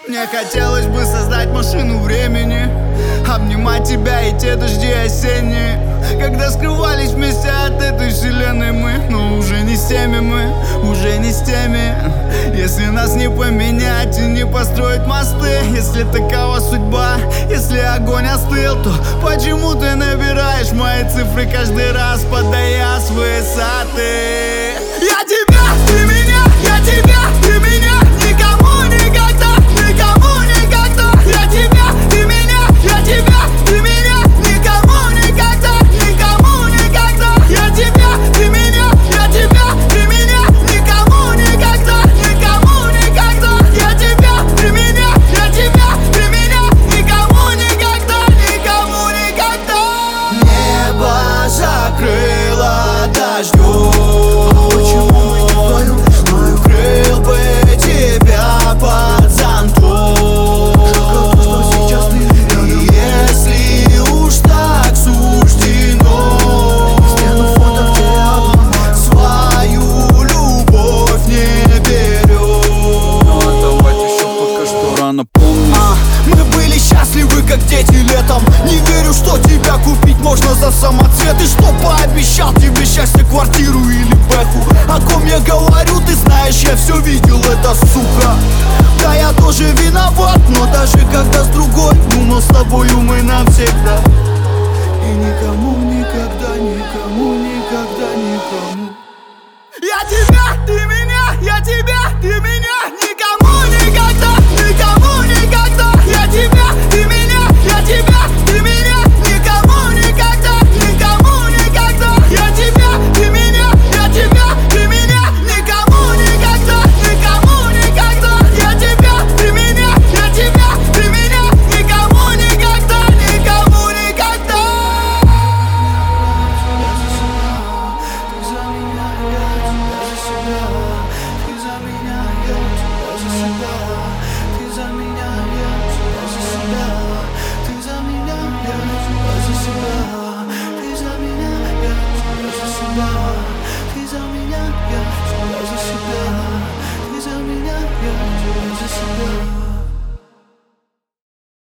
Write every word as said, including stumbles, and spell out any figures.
Мне хотелось бы создать машину времени, обнимать тебя и те дожди осенние, когда скрывались вместе от этой вселенной мы. Но уже не с теми мы, уже не с теми. Если нас не поменять и не построить мосты, если такова судьба, если огонь остыл, то почему ты набираешь мои цифры каждый раз, подая с высоты? Я тебя, ты меня, я тебя, ты меня. Никому никогда, никому никогда. Я тебя, ты меня, я тебя, ты меня. Никому никогда, никому никогда. Я тебя, ты меня, я тебя, ты меня. Никому никогда, никому никогда. Я тебя, ты меня, я тебя, ты меня. Никому никогда, никому никогда. Небо закрыло дождем. Укрыл бы тебя под зонтом. Если уж так суждено, свою любовь не берем. Но отдавать еще пока что рано, помню. а, Мы были счастливы, как дети летом. Не верю, что тебя купить можно за самоцвет. И что пообещал тебе счастье, квартиру или бэху. О ком я говорю, ты знаешь, я все видел, это сука. Да, я тоже виноват, но даже когда с другой, ну но с тобою мы навсегда. И никому никогда, никому никогда, никому. Я тебя, ты меня, я тебя, ты меня.